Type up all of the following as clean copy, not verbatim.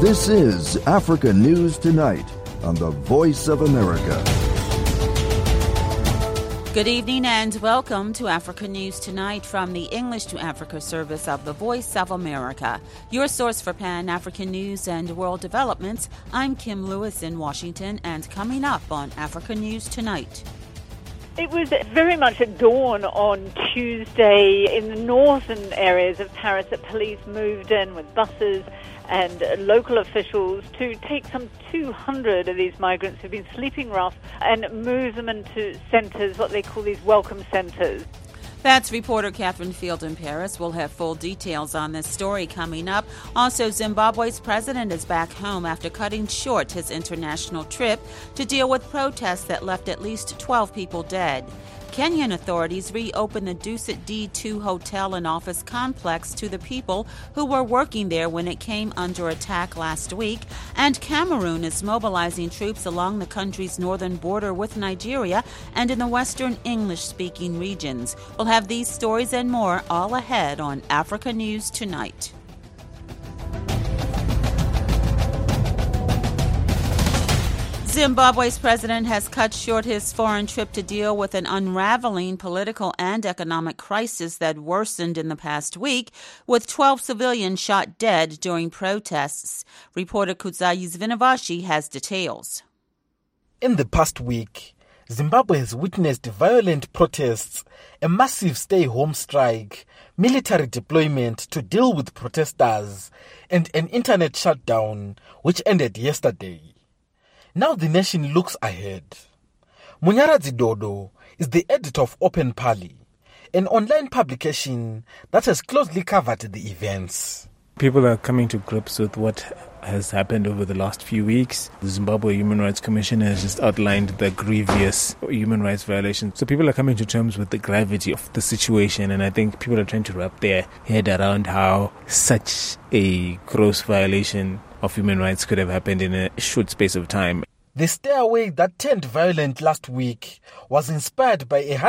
This is Africa News Tonight on the Voice of America. Good evening and welcome to Africa News Tonight from the English to Africa service of the Voice of America. Your source for Pan-African news and world developments. I'm Kim Lewis in Washington, and coming up on Africa News Tonight. It was very much at dawn on Tuesday in the northern areas of Paris that police moved in with buses and local officials to take some 200 of these migrants who've been sleeping rough and move them into centres, what they call these welcome centres. That's reporter Catherine Field in Paris. We'll have full details on this story coming up. Also, Zimbabwe's president is back home after cutting short his international trip to deal with protests that left at least 12 people dead. Kenyan authorities reopened the Dusit D2 hotel and office complex to the people who were working there when it came under attack last week. And Cameroon is mobilizing troops along the country's northern border with Nigeria and in the western English-speaking regions. We'll have these stories and more all ahead on Africa News Tonight. Zimbabwe's president has cut short his foreign trip to deal with an unraveling political and economic crisis that worsened in the past week, with 12 civilians shot dead during protests. Reporter Kudzayi Zvinavashi has details. In the past week, Zimbabwe has witnessed violent protests, a massive stay-home strike, military deployment to deal with protesters, and an internet shutdown, which ended yesterday. Now the nation looks ahead. Munyaradzi Dodo is the editor of Open Pali, an online publication that has closely covered the events. People are coming to grips with what has happened over the last few weeks. The Zimbabwe Human Rights Commission has just outlined the grievous human rights violations. So people are coming to terms with the gravity of the situation, and I think people are trying to wrap their head around how such a gross violation of human rights could have happened in a short space of time. The stairway that turned violent last week was inspired by a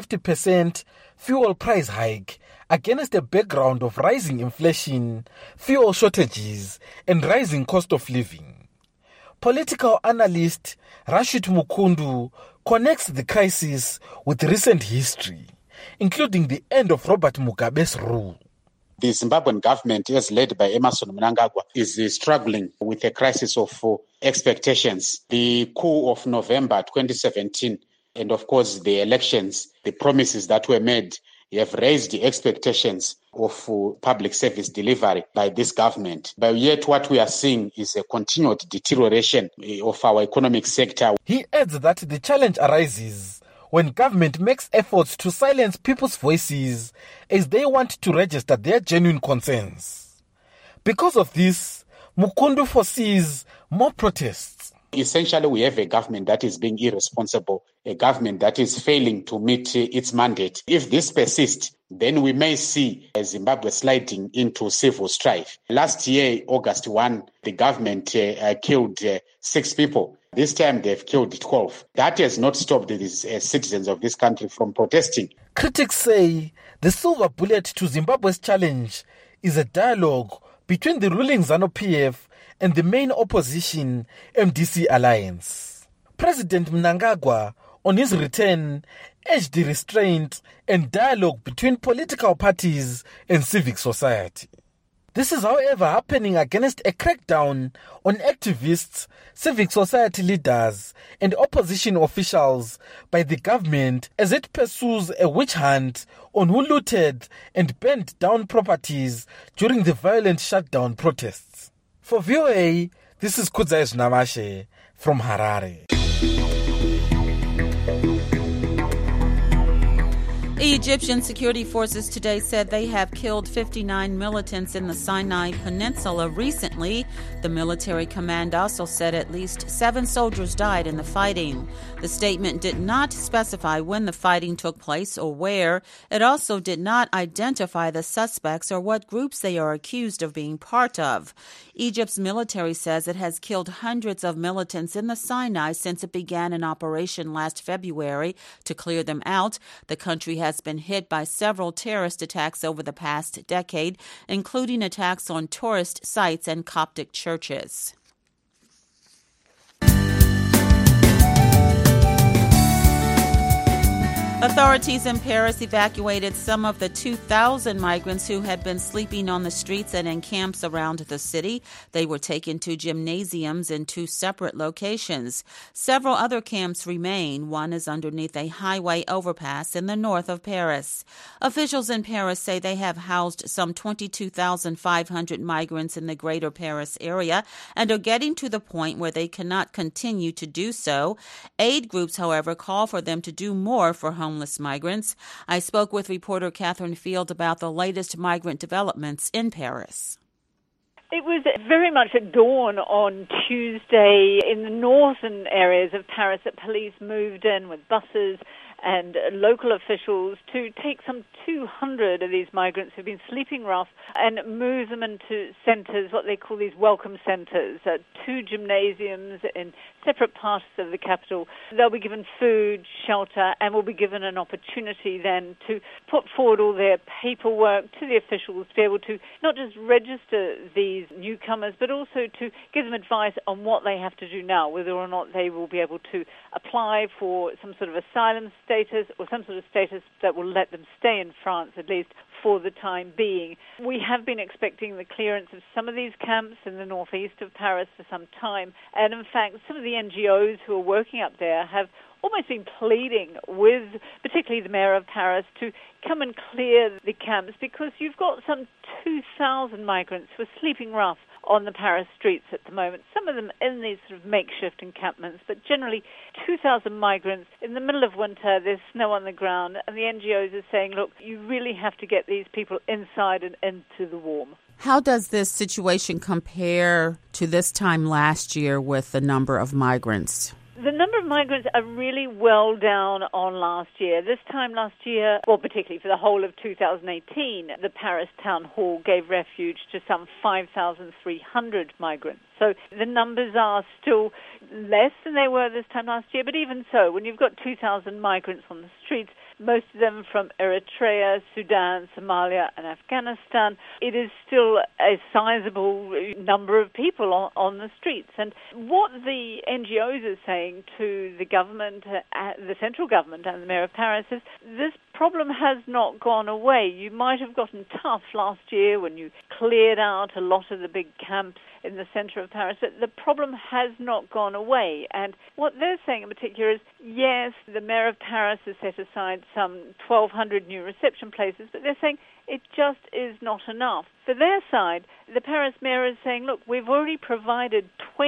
150% fuel price hike against a background of rising inflation, fuel shortages, and rising cost of living. Political analyst Rashid Mukundu connects the crisis with recent history, including the end of Robert Mugabe's rule. The Zimbabwean government, as led by Emmerson Mnangagwa, is struggling with a crisis of expectations. The coup of November 2017 and, of course, the elections, the promises that were made have raised the expectations of public service delivery by this government. But yet what we are seeing is a continued deterioration of our economic sector. He adds that the challenge arises when government makes efforts to silence people's voices as they want to register their genuine concerns. Because of this, Mukundu foresees more protests. Essentially, we have a government that is being irresponsible, a government that is failing to meet its mandate. If this persists, then we may see Zimbabwe sliding into civil strife. Last year, August 1, the government killed 6 people. This time they've killed 12. That has not stopped the citizens of this country from protesting. Critics say the silver bullet to Zimbabwe's challenge is a dialogue between the ruling ZANU-PF and the main opposition MDC alliance. President Mnangagwa, on his return, urged restraint and dialogue between political parties and civic society. This is, however, happening against a crackdown on activists, civic society leaders, and opposition officials by the government as it pursues a witch hunt on who looted and burned down properties during the violent shutdown protests. For VOA, this is Kudzayi Zvinavashi from Harare. Egyptian security forces today said they have killed 59 militants in the Sinai Peninsula recently. The military command also said at least 7 soldiers died in the fighting. The statement did not specify when the fighting took place or where. It also did not identify the suspects or what groups they are accused of being part of. Egypt's military says it has killed hundreds of militants in the Sinai since it began an operation last February to clear them out. The country has has been hit by several terrorist attacks over the past decade, including attacks on tourist sites and Coptic churches. Authorities in Paris evacuated some of the 2,000 migrants who had been sleeping on the streets and in camps around the city. They were taken to gymnasiums in 2 separate locations. Several other camps remain. One is underneath a highway overpass in the north of Paris. Officials in Paris say they have housed some 22,500 migrants in the greater Paris area and are getting to the point where they cannot continue to do so. Aid groups, however, call for them to do more for homeless migrants. I spoke with reporter Catherine Field about the latest migrant developments in Paris. It was very much at dawn on Tuesday in the northern areas of Paris that police moved in with buses and local officials to take some 200 of these migrants who've been sleeping rough and move them into centres, what they call these welcome centres, 2 gymnasiums in separate parts of the capital. They'll be given food, shelter, and will be given an opportunity then to put forward all their paperwork to the officials to be able to not just register these newcomers, but also to give them advice on what they have to do now, whether or not they will be able to apply for some sort of asylum status or some sort of status that will let them stay in France, at least for the time being. We have been expecting the clearance of some of these camps in the northeast of Paris for some time, and in fact some of the NGOs who are working up there have almost been pleading with particularly the mayor of Paris to come and clear the camps, because you've got some 2,000 migrants who are sleeping rough on the Paris streets at the moment, some of them in these sort of makeshift encampments, but generally 2,000 migrants in the middle of winter. There's snow on the ground, and the NGOs are saying, look, you really have to get these people inside and into the warm. How does this situation compare to this time last year with the number of migrants? The number of migrants are really well down on last year. This time last year, well, particularly for the whole of 2018, the Paris town hall gave refuge to some 5,300 migrants. So the numbers are still less than they were this time last year, but even so, when you've got 2,000 migrants on the streets, most of them from Eritrea, Sudan, Somalia, and Afghanistan, it is still a sizable number of people on the streets. And what the NGOs are saying to the government, the central government and the mayor of Paris is this problem has not gone away. You might have gotten tough last year when you cleared out a lot of the big camps in the center of Paris, but the problem has not gone away. And what they're saying in particular is, yes, the mayor of Paris has set aside some 1,200 new reception places, but they're saying it just is not enough. For their side, the Paris mayor is saying, look, we've already provided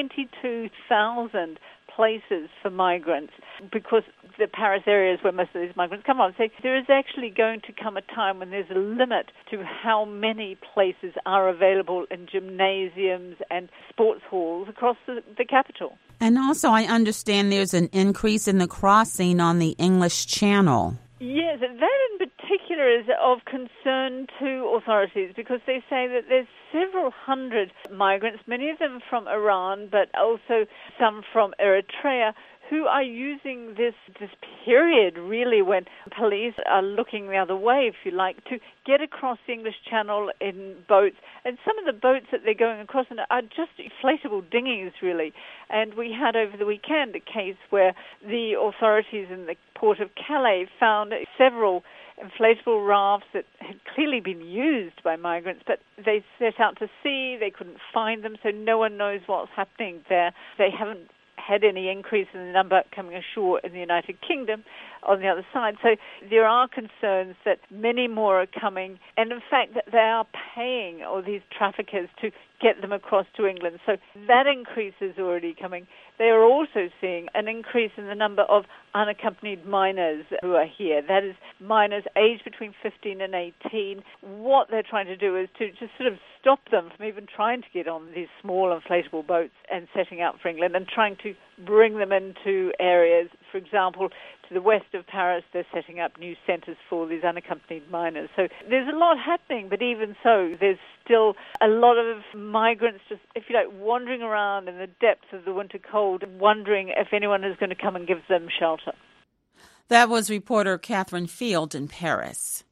22,000 places for migrants, because the Paris area is where most of these migrants come from. So there is actually going to come a time when there's a limit to how many places are available in gymnasiums and sports halls across the capital. And also, I understand there's an increase in the crossing on the English Channel. Yes, that in particular is of concern to authorities, because they say that there's several hundred migrants, many of them from Iran, but also some from Eritrea, who are using this period, really, when police are looking the other way, if you like, to get across the English Channel in boats. And some of the boats that they're going across in are just inflatable dinghies, really. And we had over the weekend a case where the authorities in the port of Calais found several inflatable rafts that had clearly been used by migrants, but they set out to sea, they couldn't find them, so no one knows what's happening there. They haven't had any increase in the number coming ashore in the United Kingdom on the other side. So there are concerns that many more are coming, and in fact that they are paying all these traffickers to get them across to England. So that increase is already coming. They are also seeing an increase in the number of unaccompanied minors who are here. That is, minors aged between 15 and 18. What they're trying to do is to just sort of stop them from even trying to get on these small inflatable boats and setting out for England, and trying to bring them into areas, for example, to the west of Paris. They're setting up new centres for these unaccompanied minors. So there's a lot happening, but even so, there's still a lot of migrants just, if you like, wandering around in the depths of the winter cold, wondering if anyone is going to come and give them shelter. That was reporter Catherine Field in Paris.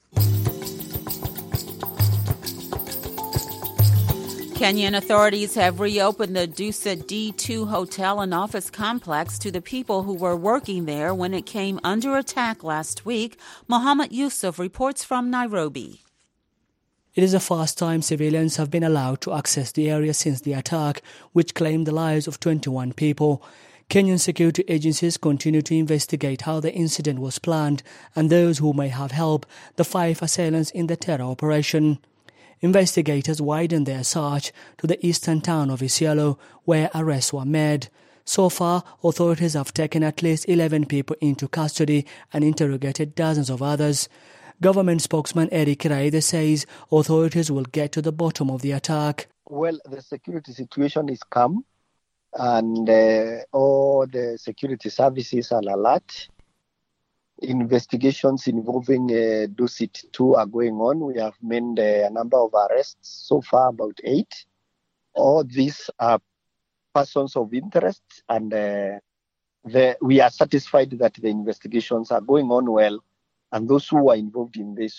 Kenyan authorities have reopened the Dusa D2 hotel and office complex to the people who were working there when it came under attack last week. Mohammed Yusuf reports from Nairobi. It is the first time civilians have been allowed to access the area since the attack, which claimed the lives of 21 people. Kenyan security agencies continue to investigate how the incident was planned and those who may have helped the 5 assailants in the terror operation. Investigators widened their search to the eastern town of Isiolo, where arrests were made. So far, authorities have taken at least 11 people into custody and interrogated dozens of others. Government spokesman Eric Raide says authorities will get to the bottom of the attack. Well, the security situation is calm and all the security services are alert. Investigations involving Dusit 2 are going on. We have made a number of arrests, so far about 8. All these are persons of interest, and we are satisfied that the investigations are going on well, and those who are involved in this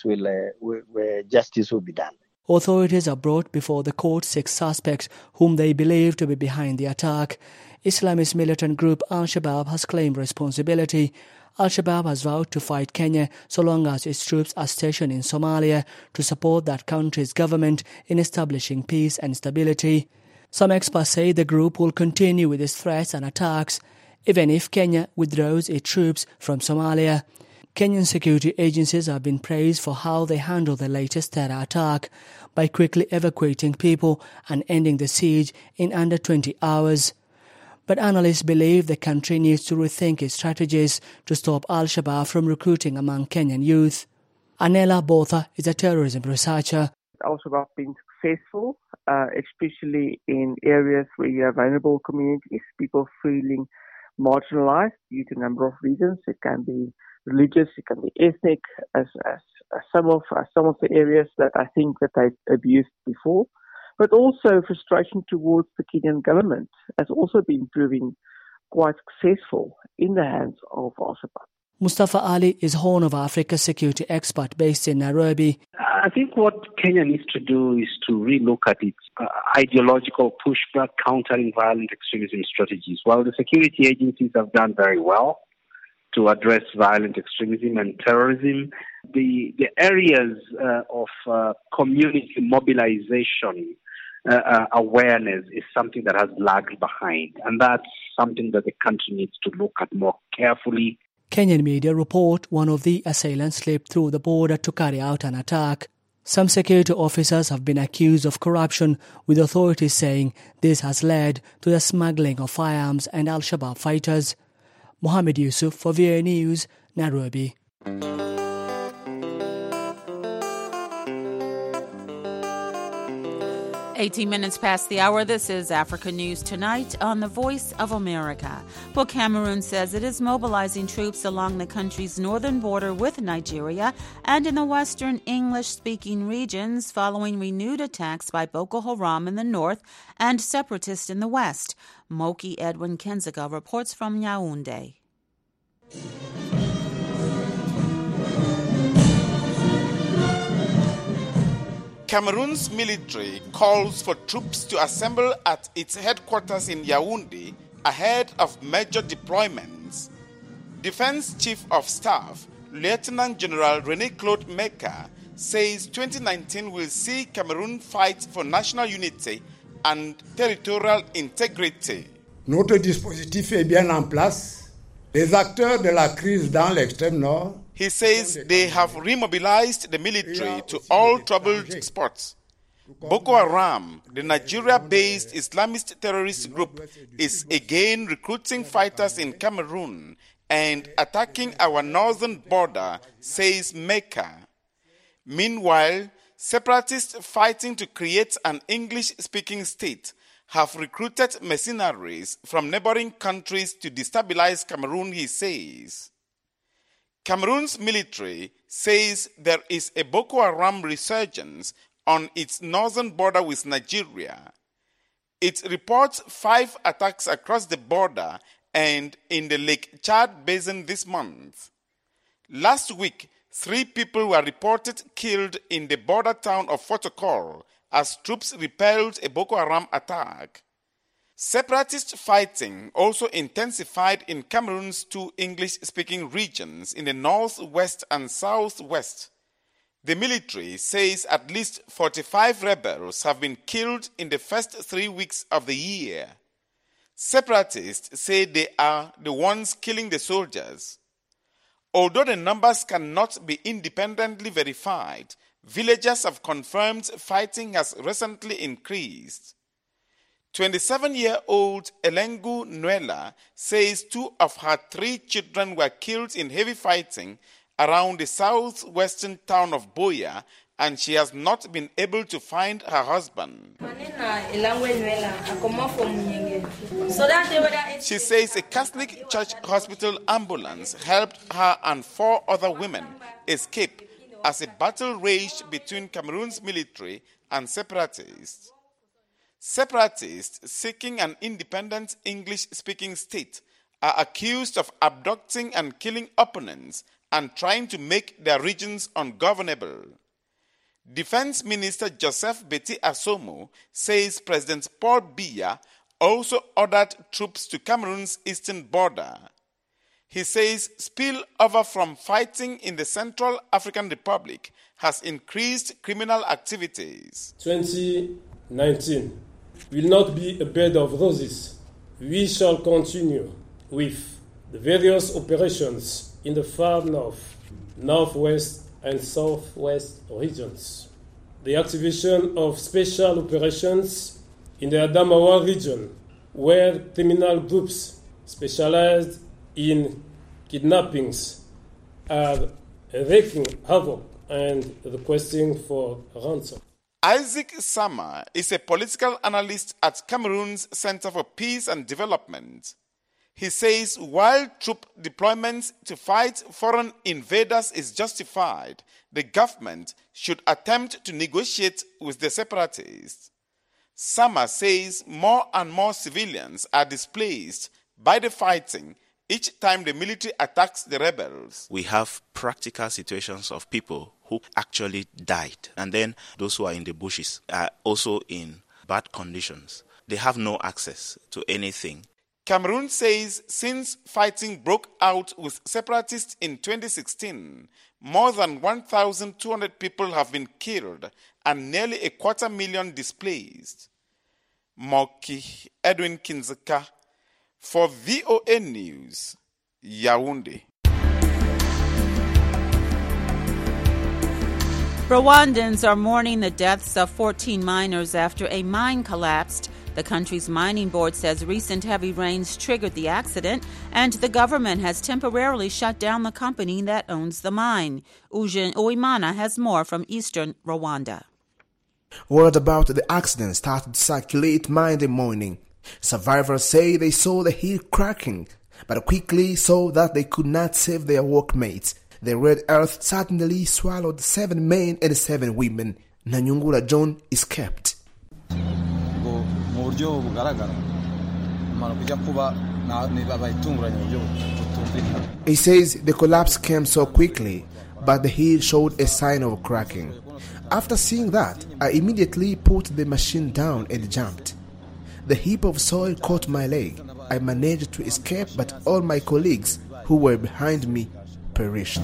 justice will be done. Authorities have brought before the court 6 suspects whom they believe to be behind the attack. Islamist militant group Al-Shabaab has claimed responsibility. Al-Shabaab has vowed to fight Kenya so long as its troops are stationed in Somalia to support that country's government in establishing peace and stability. Some experts say the group will continue with its threats and attacks, even if Kenya withdraws its troops from Somalia. Kenyan security agencies have been praised for how they handled the latest terror attack by quickly evacuating people and ending the siege in under 20 hours. But analysts believe the country needs to rethink its strategies to stop Al-Shabaab from recruiting among Kenyan youth. Anela Botha is a terrorism researcher. Al-Shabaab been successful, especially in areas where you have vulnerable communities, people feeling marginalized due to a number of reasons. It can be religious, it can be ethnic, as some of the areas that I think that they've abused before. But also frustration towards the Kenyan government has also been proving quite successful in the hands of Al-Shabaab. Mustafa Ali is Horn of Africa security expert based in Nairobi. I think what Kenya needs to do is to relook at its ideological pushback, countering violent extremism strategies. While the security agencies have done very well to address violent extremism and terrorism, the areas of community mobilization awareness is something that has lagged behind, and that's something that the country needs to look at more carefully. Kenyan media report one of the assailants slipped through the border to carry out an attack. Some security officers have been accused of corruption, with authorities saying this has led to the smuggling of firearms and Al-Shabaab fighters. Mohammed Yusuf for VOA News, Nairobi. 18 minutes past the hour. This is Africa News Tonight on the Voice of America. Well, Cameroon says it is mobilizing troops along the country's northern border with Nigeria and in the western English-speaking regions following renewed attacks by Boko Haram in the north and separatists in the west. Moki Edwin Kenziga reports from Yaoundé. Cameroon's military calls for troops to assemble at its headquarters in Yaoundé ahead of major deployments. Defense Chief of Staff Lieutenant General René-Claude Meka says 2019 will see Cameroon fight for national unity and territorial integrity. Notre dispositif est bien en place. Les acteurs de la crise dans l'extrême nord. He says they have remobilized the military to all troubled spots. Boko Haram, the Nigeria-based Islamist terrorist group, is again recruiting fighters in Cameroon and attacking our northern border, says Meka. Meanwhile, separatists fighting to create an English-speaking state have recruited mercenaries from neighboring countries to destabilize Cameroon, he says. Cameroon's military says there is a Boko Haram resurgence on its northern border with Nigeria. It reports 5 attacks across the border and in the Lake Chad basin this month. Last week, 3 people were reported killed in the border town of Fotokol as troops repelled a Boko Haram attack. Separatist fighting also intensified in Cameroon's 2 English-speaking regions in the northwest and southwest. The military says at least 45 rebels have been killed in the first 3 weeks of the year. Separatists say they are the ones killing the soldiers. Although the numbers cannot be independently verified, villagers have confirmed fighting has recently increased. 27-year-old Elengu Nwela says 2 of her 3 children were killed in heavy fighting around the southwestern town of Boya, and she has not been able to find her husband. She says a Catholic Church hospital ambulance helped her and 4 other women escape as a battle raged between Cameroon's military and separatists. Separatists seeking an independent English-speaking state are accused of abducting and killing opponents and trying to make their regions ungovernable. Defense Minister Joseph Beti Asomo says President Paul Biya also ordered troops to Cameroon's eastern border. He says spillover from fighting in the Central African Republic has increased criminal activities. 2019 will not be a bed of roses. We shall continue with the various operations in the far north, northwest, and southwest regions. The activation of special operations in the Adamawa region, where criminal groups specialized in kidnappings are wreaking havoc and requesting for ransom. Isaac Sama is a political analyst at Cameroon's Center for Peace and Development. He says while troop deployments to fight foreign invaders is justified, the government should attempt to negotiate with the separatists. Sama says more and more civilians are displaced by the fighting each time the military attacks the rebels. We have practical situations of people who actually died, and then those who are in the bushes are also in bad conditions. They have no access to anything. Cameroon says since fighting broke out with separatists in 2016, more than 1,200 people have been killed and nearly 250,000 displaced. Moki Edwin Kinzeka for VOA News, Yaoundé. Rwandans are mourning the deaths of 14 miners after a mine collapsed. The country's mining board says recent heavy rains triggered the accident, and the government has temporarily shut down the company that owns the mine. Eugene Uwimana has more from eastern Rwanda. Word about the accident started to circulate Monday morning. Survivors say they saw the hill cracking, but quickly saw that they could not save their workmates. The red earth suddenly swallowed 7 men and 7 women. Nanyungula John escaped. He says the collapse came so quickly, but the hill showed a sign of cracking. After seeing that, I immediately put the machine down and jumped. The heap of soil caught my leg. I managed to escape, but all my colleagues who were behind me perished.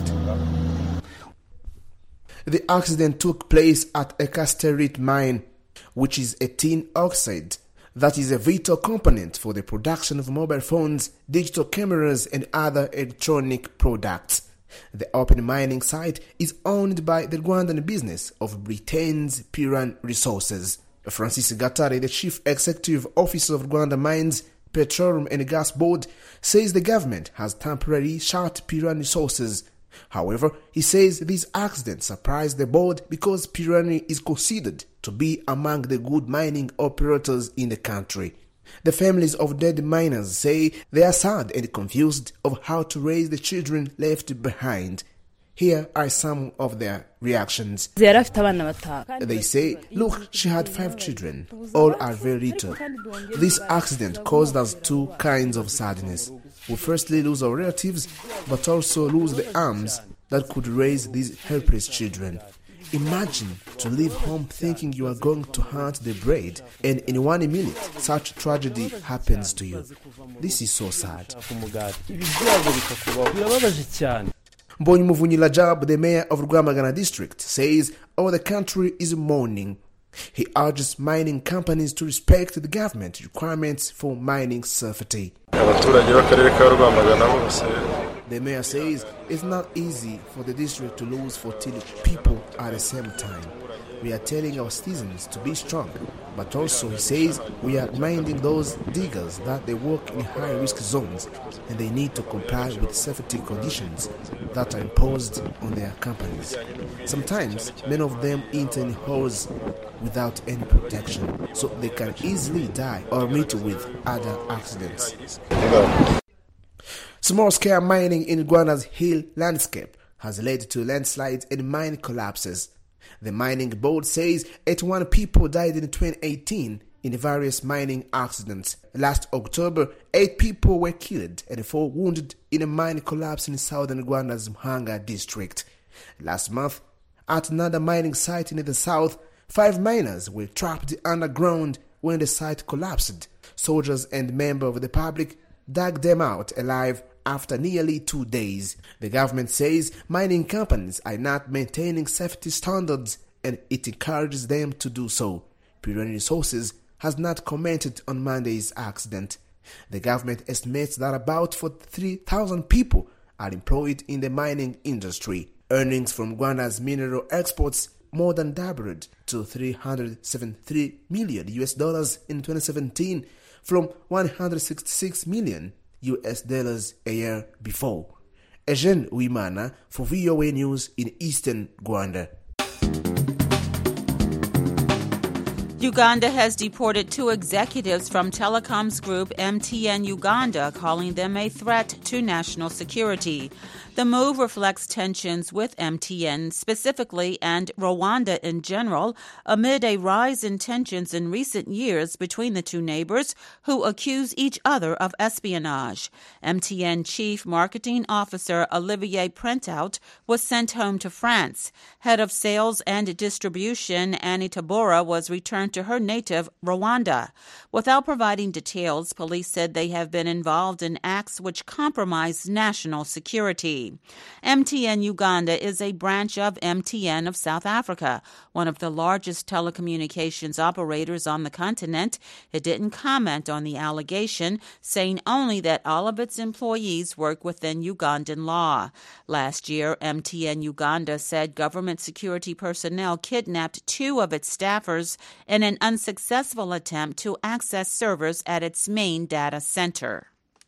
The accident took place at a casterite mine, which is a tin oxide that is a vital component for the production of mobile phones, digital cameras, and other electronic products. The open mining site is owned by the Rwandan business of Britain's Piran Resources. Francis Gatare, the chief executive officer of Rwanda Mines, Petroleum and Gas Board, says the government has temporarily shut Piran Resources. However, he says this accident surprised the board because Pirani is considered to be among the good mining operators in the country. The families of dead miners say they are sad and confused of how to raise the children left behind. Here are some of their reactions. They say, look, she had 5 children. All are very little. This accident caused us 2 kinds of sadness. We firstly lose our relatives, but also lose the arms that could raise these helpless children. Imagine to leave home thinking you are going to hunt the braid, and in 1 minute such tragedy happens to you. This is so sad. Mbonyi Muvunyilajab, the mayor of Rwamagana district, says all the country is mourning. He urges mining companies to respect the government requirements for mining safety. The mayor says it's not easy for the district to lose 14 people at the same time. We are telling our citizens to be strong, but also, he says, we are reminding those diggers that they work in high-risk zones and they need to comply with safety conditions that are imposed on their companies. Sometimes, many of them enter in holes without any protection, so they can easily die or meet with other accidents. Small-scale mining in Rwanda's hill landscape has led to landslides and mine collapses. The mining board says 81 people died in 2018 in various mining accidents. Last October, 8 people were killed and 4 wounded in a mine collapse in southern Rwanda's Muhanga district. Last month, at another mining site in the south, 5 miners were trapped underground when the site collapsed. Soldiers and members of the public dug them out alive after nearly 2 days. The government says mining companies are not maintaining safety standards and it encourages them to do so. Pirani Resources has not commented on Monday's accident. The government estimates that about 43,000 people are employed in the mining industry. Earnings from Rwanda's mineral exports more than doubled to $373 million in 2017 from $166 million a year before. Eugene Uimana for VOA News in Eastern Rwanda. Uganda has deported 2 executives from telecoms group MTN Uganda, calling them a threat to national security. The move reflects tensions with MTN specifically and Rwanda in general, amid a rise in tensions in recent years between the two neighbors who accuse each other of espionage. MTN Chief Marketing Officer Olivier Printout was sent home to France. Head of Sales and Distribution Annie Tabora was returned to her native Rwanda. Without providing details, police said they have been involved in acts which compromise national security. MTN Uganda is a branch of MTN of South Africa, one of the largest telecommunications operators on the continent. It didn't comment on the allegation, saying only that all of its employees work within Ugandan law. Last year, MTN Uganda said government security personnel kidnapped 2 of its staffers in an unsuccessful attempt to access servers at its main data center.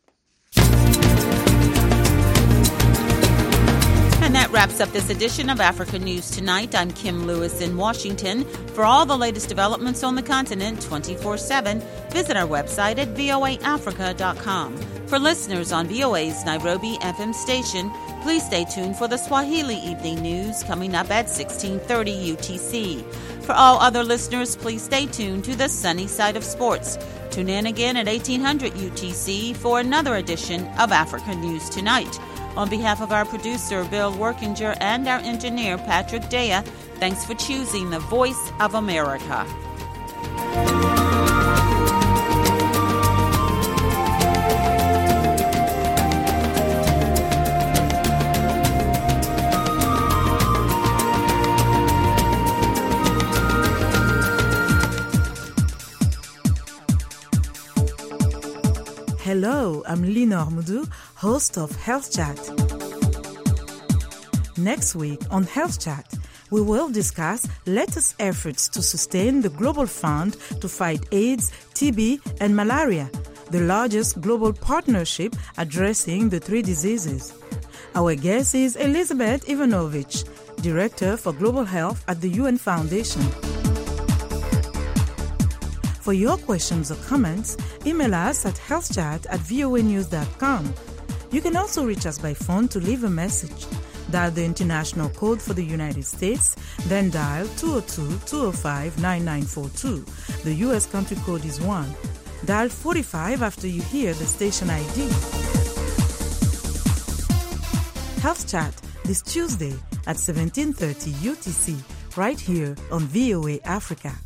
And that wraps up this edition of Africa News Tonight. I'm Kim Lewis in Washington. For all the latest developments on the continent 24/7, visit our website at voaafrica.com. For listeners on VOA's Nairobi FM station, please stay tuned for the Swahili Evening News coming up at 16:30 UTC. For all other listeners, please stay tuned to the sunny side of sports. Tune in again at 1800 UTC for another edition of Africa News Tonight. On behalf of our producer, Bill Workinger, and our engineer, Patrick Dea, thanks for choosing the Voice of America. Hello, I'm Lina Ormudu, host of Health Chat. Next week on Health Chat, we will discuss latest efforts to sustain the Global Fund to fight AIDS, TB, and malaria, the largest global partnership addressing the 3 diseases. Our guest is Elizabeth Ivanovich, Director for Global Health at the UN Foundation. For your questions or comments, email us at healthchat@voanews.com. You can also reach us by phone to leave a message. Dial the international code for the United States, then dial 202-205-9942. The U.S. country code is 1. Dial 45 after you hear the station ID. Health Chat this Tuesday at 17:30 UTC, right here on VOA Africa.